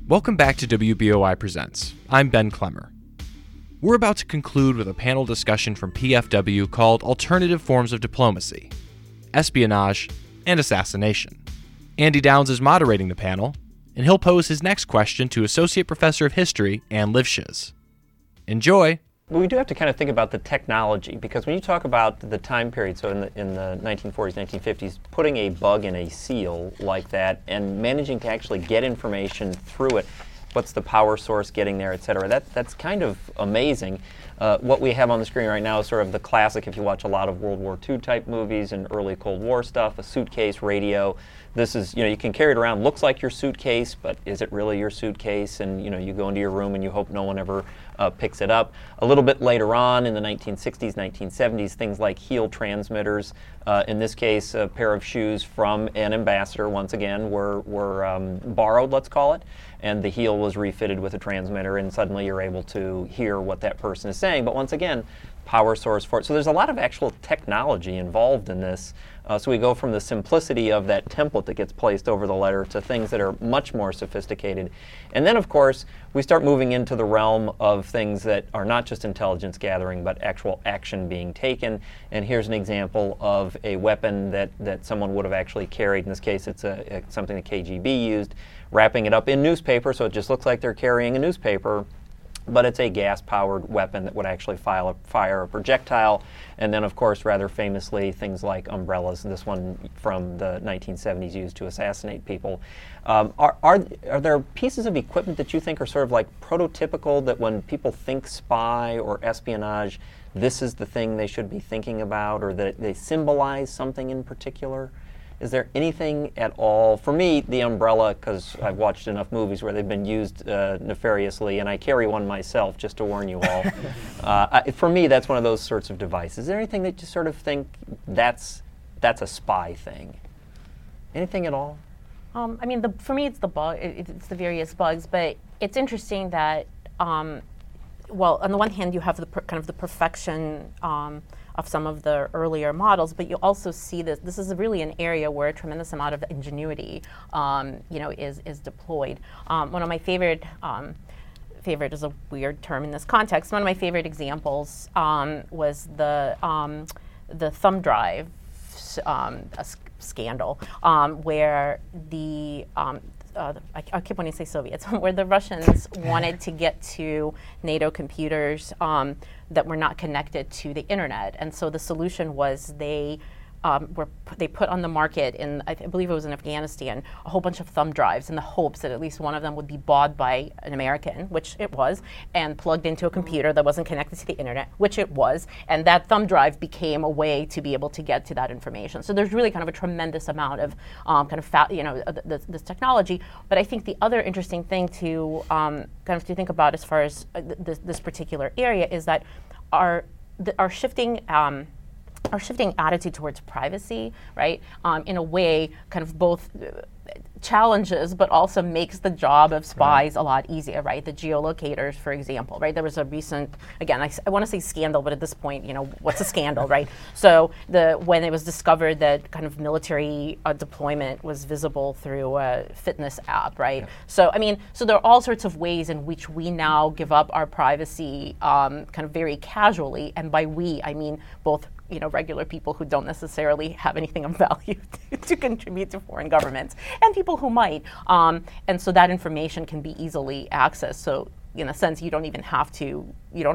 Welcome back to WBOI Presents. I'm Ben Clemmer. We're about to conclude with a panel discussion from PFW called Alternative Forms of Diplomacy, Espionage, and Assassination. Andy Downs is moderating the panel, and he'll pose his next question to Associate Professor of History Ann Lifshitz. Enjoy! We do have to kind of think about the technology, because when you talk about the time period, so in the 1940s, 1950s, putting a bug in a seal like that and managing to actually get information through it, what's the power source getting there, et cetera, that's kind of amazing. What we have on the screen right now is sort of the classic, if you watch a lot of World War II type movies and early Cold War stuff, a suitcase, radio. This is, you can carry it around, looks like your suitcase, but is it really your suitcase? And, you go into your room and you hope no one ever picks it up. A little bit later on in the 1960s, 1970s, things like heel transmitters. In this case, a pair of shoes from an ambassador, once again, were borrowed, let's call it, and the heel was refitted with a transmitter, and suddenly you're able to hear what that person is saying. But once again, power source for it. So there's a lot of actual technology involved in this. So we go from the simplicity of that template that gets placed over the letter to things that are much more sophisticated. And then, of course, we start moving into the realm of things that are not just intelligence gathering, but actual action being taken. And here's an example of a weapon that someone would have actually carried. In this case, it's something the KGB used, wrapping it up in newspaper, so it just looks like they're carrying a newspaper. But it's a gas-powered weapon that would actually fire a projectile. And then, of course, rather famously, things like umbrellas, this one from the 1970s used to assassinate people. Are there pieces of equipment that you think are sort of like prototypical, that when people think spy or espionage, this is the thing they should be thinking about, or that they symbolize something in particular? Is there anything at all? For me, the umbrella, because I've watched enough movies where they've been used nefariously, and I carry one myself, just to warn you all. For me, that's one of those sorts of devices. Is there anything that you sort of think that's a spy thing? Anything at all? For me, it's the bug. It's the various bugs, but it's interesting that, on the one hand, you have the kind of the perfection of some of the earlier models, but you also see this is really an area where a tremendous amount of ingenuity, is deployed. One of my favorite is a weird term in this context. One of my favorite examples was the thumb drive scandal, where I keep wanting to say Soviets, where the Russians wanted to get to NATO computers that were not connected to the internet. And so the solution was they put on the market I believe it was in Afghanistan, a whole bunch of thumb drives in the hopes that at least one of them would be bought by an American, which it was, and plugged into a computer that wasn't connected to the internet, which it was, and that thumb drive became a way to be able to get to that information. So there's really kind of a tremendous amount of this technology. But I think the other interesting thing to kind of to think about as far as this particular area is that our shifting attitude towards privacy, right, in a way kind of both challenges but also makes the job of spies a lot easier, right? The geolocators, for example, right? There was a recent, again, I want to say scandal, but at this point, what's a scandal, right? So when it was discovered that kind of military deployment was visible through a fitness app, right? Yeah. So there are all sorts of ways in which we now give up our privacy kind of very casually, and by we, I mean both regular people who don't necessarily have anything of value to contribute to foreign governments, and people who might. And so that information can be easily accessed. So in a sense, you don't have to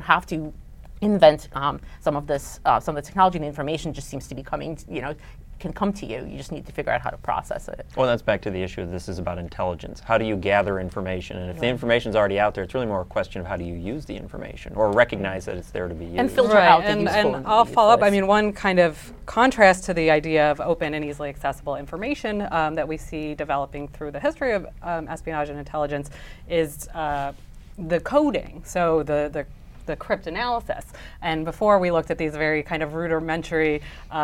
invent some of the technology, and the information just seems to be coming, can come to you. You just need to figure out how to process it. Well, that's back to the issue of this is about intelligence. How do you gather information? And if the information's already out there, it's really more a question of how do you use the information or recognize that it's there to be used. And filter out the useful. And I'll follow up. One kind of contrast to the idea of open and easily accessible information that we see developing through the history of espionage and intelligence is the coding. So the cryptanalysis. And before we looked at these very kind of rudimentary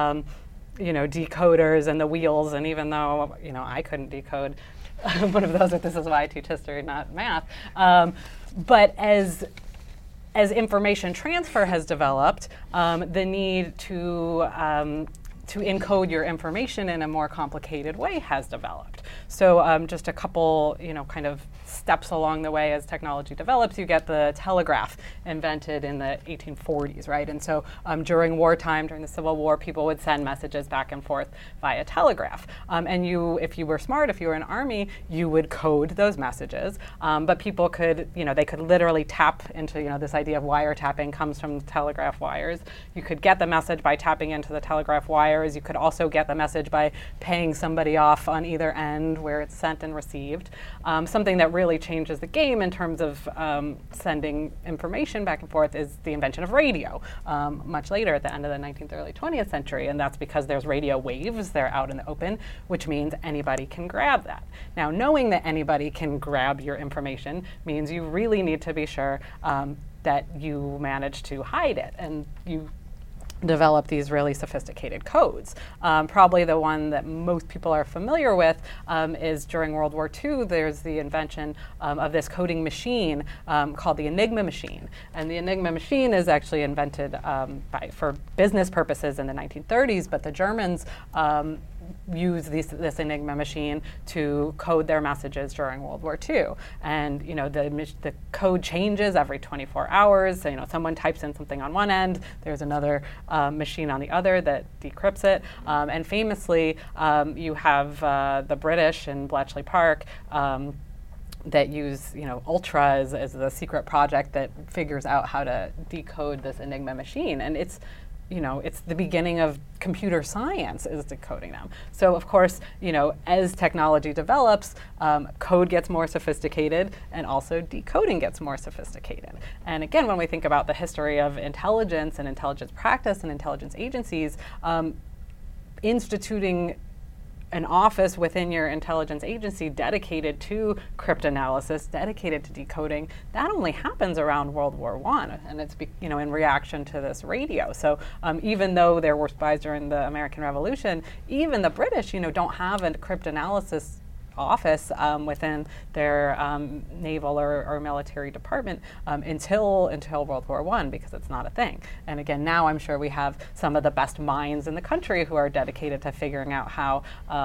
decoders and the wheels, and even though I couldn't decode one of those, this is why I teach history, not math. But as information transfer has developed, the need to encode your information in a more complicated way has developed. So just a couple, kind of steps along the way as technology develops. You get the telegraph invented in the 1840s, right? And so during wartime, during the Civil War, people would send messages back and forth via telegraph. And you, if you were smart, if you were an army, you would code those messages. But people could, they could literally tap into, this idea of wiretapping comes from telegraph wires. You could get the message by tapping into the telegraph wires. You could also get the message by paying somebody off on either end where it's sent and received. Something that really changes the game in terms of sending information back and forth is the invention of radio, much later at the end of the 19th, early 20th century. And that's because there's radio waves, they're out in the open, which means anybody can grab that. Now, knowing that anybody can grab your information means you really need to be sure that you manage to hide it, and you develop these really sophisticated codes. Probably the one that most people are familiar with is during World War II, there's the invention of this coding machine called the Enigma machine. And the Enigma machine is actually invented for business purposes in the 1930s, but the Germans use this Enigma machine to code their messages during World War II. And the code changes every 24 hours. So, someone types in something on one end, there's another machine on the other that decrypts it. And famously, you have the British in Bletchley Park that use, Ultra as the secret project that figures out how to decode this Enigma machine. And it's the beginning of computer science is decoding them. So of course, as technology develops, code gets more sophisticated and also decoding gets more sophisticated. And again, when we think about the history of intelligence and intelligence practice and intelligence agencies, instituting an office within your intelligence agency dedicated to cryptanalysis, dedicated to decoding, that only happens around World War I, and it's in reaction to this radio. So even though there were spies during the American Revolution, even the British, don't have a cryptanalysis office within their naval or military department until World War I, because it's not a thing. And again, now I'm sure we have some of the best minds in the country who are dedicated to figuring out how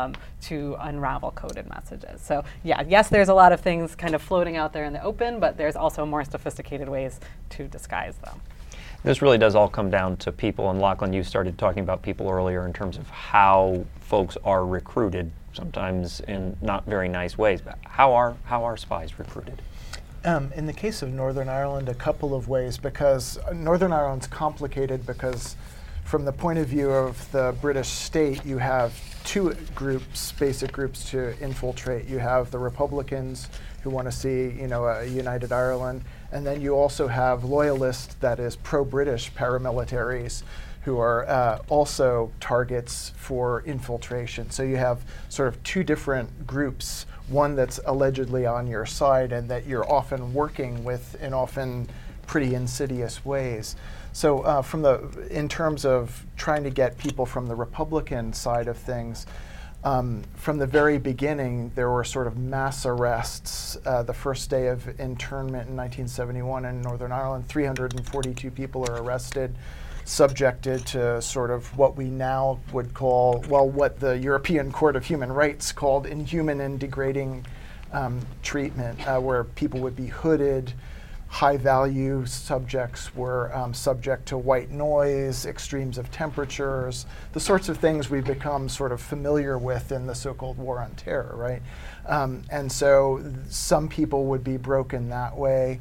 to unravel coded messages. So yes, there's a lot of things kind of floating out there in the open, but there's also more sophisticated ways to disguise them. This really does all come down to people, and Lachlan, you started talking about people earlier in terms of how folks are recruited, sometimes in not very nice ways. But how are spies recruited? In the case of Northern Ireland, a couple of ways, because Northern Ireland's complicated because from the point of view of the British state, you have two basic groups to infiltrate. You have the Republicans who want to see, a united Ireland, and then you also have loyalists, that is pro-British paramilitaries, who are also targets for infiltration. So you have sort of two different groups, one that's allegedly on your side and that you're often working with in often pretty insidious ways. So in terms of trying to get people from the Republican side of things, from the very beginning, there were sort of mass arrests. The first day of internment in 1971 in Northern Ireland, 342 people are arrested, subjected to sort of what we now would call, what the European Court of Human Rights called inhuman and degrading treatment, where people would be hooded. High-value subjects were subject to white noise, extremes of temperatures, the sorts of things we've become sort of familiar with in the so-called War on Terror, right? And so some people would be broken that way.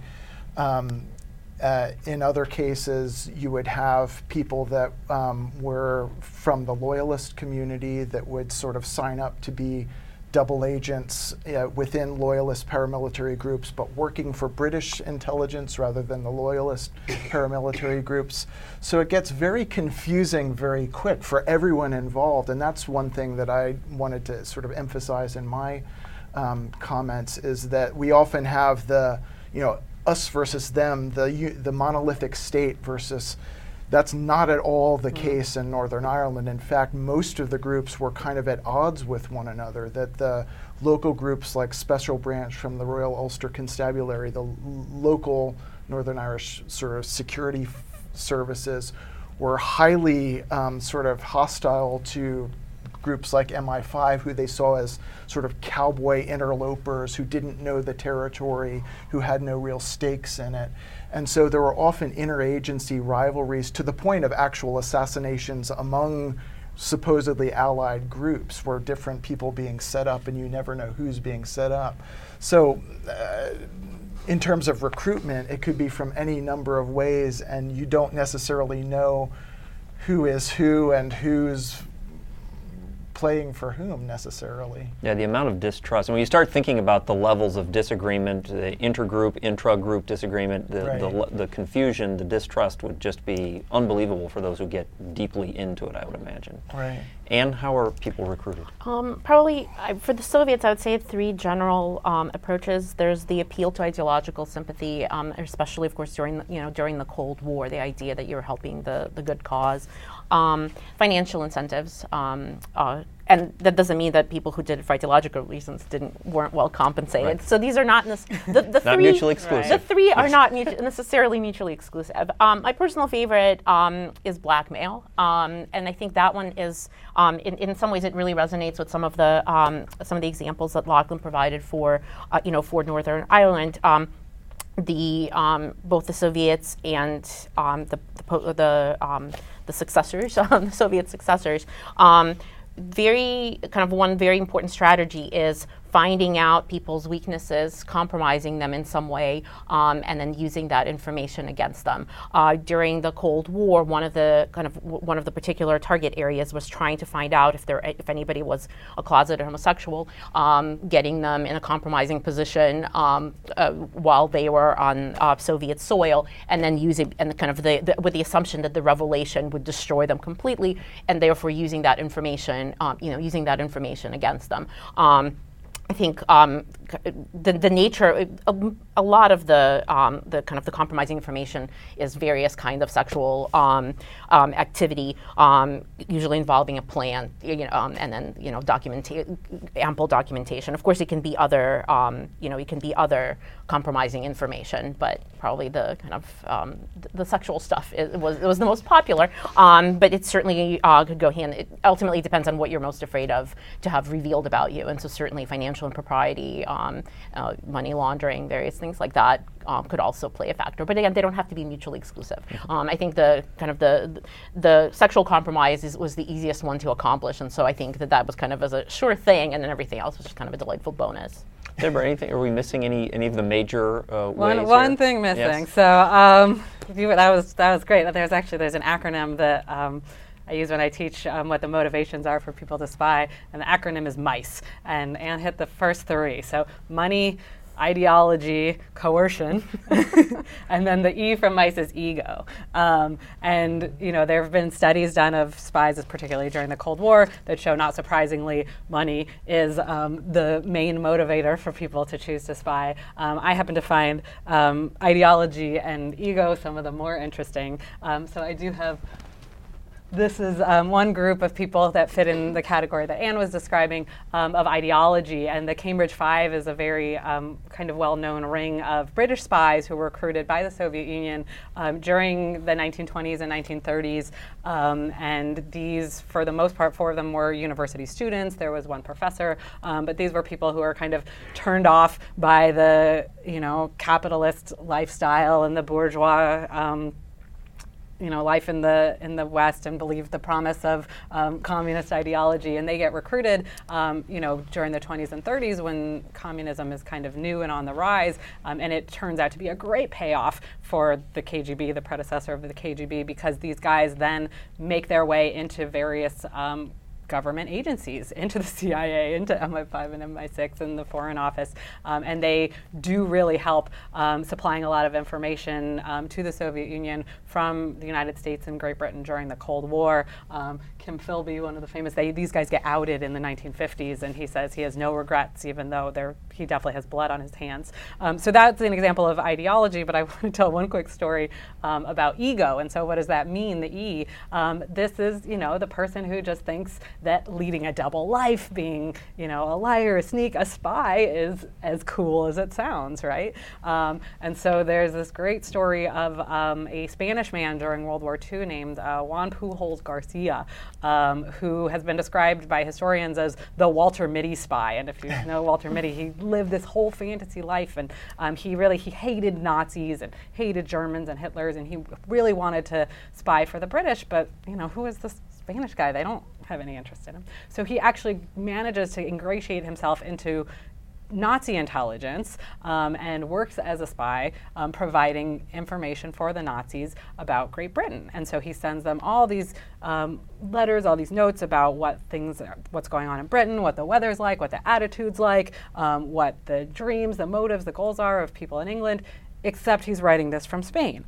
In other cases, you would have people that were from the loyalist community that would sort of sign up to be double agents within loyalist paramilitary groups, but working for British intelligence rather than the loyalist paramilitary groups. So it gets very confusing very quick for everyone involved, and that's one thing that I wanted to sort of emphasize in my comments, is that we often have the, us versus them, the monolithic state versus. That's not at all the case in Northern Ireland. In fact, most of the groups were kind of at odds with one another, that the local groups like Special Branch from the Royal Ulster Constabulary, the local Northern Irish sort of security services, were highly sort of hostile to groups like MI5, who they saw as sort of cowboy interlopers who didn't know the territory, who had no real stakes in it. And so there were often interagency rivalries to the point of actual assassinations among supposedly allied groups, where different people being set up and you never know who's being set up. So in terms of recruitment, it could be from any number of ways, and you don't necessarily know who is who and who's playing for whom necessarily. Yeah, the amount of distrust. And when you start thinking about the levels of disagreement, the intergroup, intra-group disagreement, the confusion, the distrust would just be unbelievable for those who get deeply into it, I would imagine. Right. And how are people recruited? Probably for the Soviets, I would say 3 general approaches. There's the appeal to ideological sympathy, especially, of course, during the Cold War, the idea that you're helping the good cause. Financial incentives, and that doesn't mean that people who did it for ideological reasons weren't well compensated. Right. So these are not the not 3 mutually exclusive. The 3 are not necessarily mutually exclusive. My personal favorite is blackmail, and I think that one is in some ways it really resonates with some of the examples that Lachlan provided for Northern Ireland. Both the Soviets and the successors, the Soviet successors, one very important strategy is finding out people's weaknesses, compromising them in some way, and then using that information against them. During the Cold War, one of the particular target areas was trying to find out if anybody was a closeted homosexual, getting them in a compromising position while they were on Soviet soil, and then with the assumption that the revelation would destroy them completely, and therefore using that information against them. I think the nature, a lot of the compromising information is various kind of sexual activity, usually involving a plan, and then ample documentation. Of course, it can be other compromising information, but probably the the sexual stuff was the most popular. But it certainly could go hand. It ultimately depends on what you're most afraid of to have revealed about you, and so certainly financial impropriety, money laundering, various things like that could also play a factor. But again, they don't have to be mutually exclusive. I think the sexual compromise was the easiest one to accomplish, and so I think that was kind of as a sure thing, and then everything else was just kind of a delightful bonus. Deborah, are we missing any of the major ways? One thing missing. Yes. So that was great. There's an acronym that I use when I teach what the motivations are for people to spy, and the acronym is MICE. And Anne hit the first 3. So money, ideology, coercion, and then the E from MICE is ego. And there have been studies done of spies, particularly during the Cold War, that show, not surprisingly, money is the main motivator for people to choose to spy. I happen to find ideology and ego some of the more interesting. So I do have. This is one group of people that fit in the category that Anne was describing of ideology, and the Cambridge Five is a very kind of well-known ring of British spies who were recruited by the Soviet Union during the 1920s and 1930s, and these, for the most part, 4 of them were university students. There was 1 professor, but these were people who were kind of turned off by the capitalist lifestyle and the bourgeois life in the West, and believed the promise of communist ideology, and they get recruited, during the 20s and 30s when communism is kind of new and on the rise, and it turns out to be a great payoff for the KGB, the predecessor of the KGB, because these guys then make their way into various government agencies, into the CIA, into MI5 and MI6 and the Foreign Office, and they do really help supplying a lot of information to the Soviet Union from the United States and Great Britain during the Cold War. Kim Philby, one of the famous, these guys get outed in the 1950s, and he says he has no regrets, even though he definitely has blood on his hands. So that's an example of ideology, but I want to tell one quick story about ego. And so what does that mean, the E? This is, the person who just thinks that leading a double life, being, a liar, a sneak, a spy is as cool as it sounds, right? And so there's this great story of a Spanish man during World War II named Juan Pujols Garcia, who has been described by historians as the Walter Mitty spy. And if you know Walter Mitty, he lived this whole fantasy life, and he hated Nazis and hated Germans and Hitlers, and he really wanted to spy for the British, but who is this Spanish guy? They don't have any interest in him. So he actually manages to ingratiate himself into Nazi intelligence and works as a spy, providing information for the Nazis about Great Britain. And so he sends them all these letters, all these notes about what's going on in Britain, what the weather's like, what the attitude's like, what the dreams, the motives, the goals are of people in England, except he's writing this from Spain.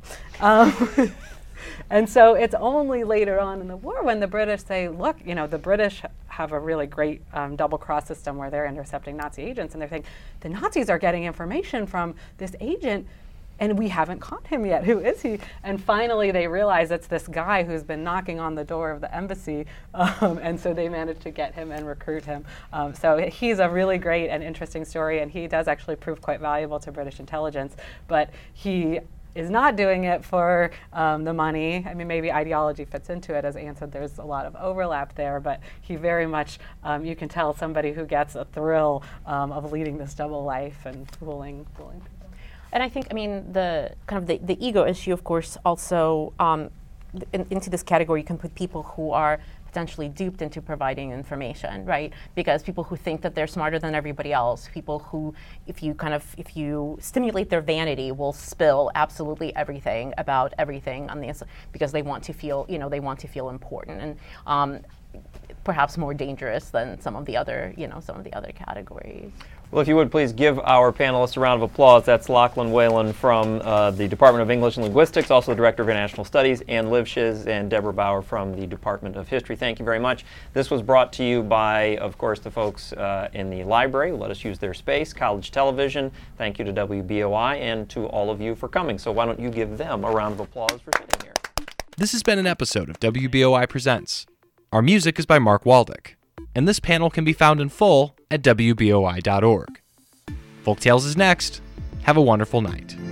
And so it's only later on in the war when the British say, look, the British have a really great double-cross system where they're intercepting Nazi agents, and they're saying, the Nazis are getting information from this agent, and we haven't caught him yet. Who is he? And finally they realize it's this guy who's been knocking on the door of the embassy, and so they managed to get him and recruit him. So he's a really great and interesting story, and he does actually prove quite valuable to British intelligence, but he is not doing it for the money. I mean, maybe ideology fits into it. As Anne said, there's a lot of overlap there, but he very much, you can tell somebody who gets a thrill of leading this double life and fooling people. And I think, the kind of the ego issue, of course, also into this category, you can put people who are potentially duped into providing information, right? Because people who think that they're smarter than everybody else, people who, if you stimulate their vanity, will spill absolutely everything about everything on the because they want to feel, important, and perhaps more dangerous than some of the other categories. Well, if you would please give our panelists a round of applause. That's Lachlan Whalen from the Department of English and Linguistics, also the Director of International Studies, and Liv Shiz and Deborah Bauer from the Department of History. Thank you very much. This was brought to you by, of course, the folks in the library who let us use their space, College Television. Thank you to WBOI and to all of you for coming. So why don't you give them a round of applause for sitting here. This has been an episode of WBOI Presents. Our music is by Mark Waldick, and this panel can be found in full at WBOI.org. Folktales is next. Have a wonderful night.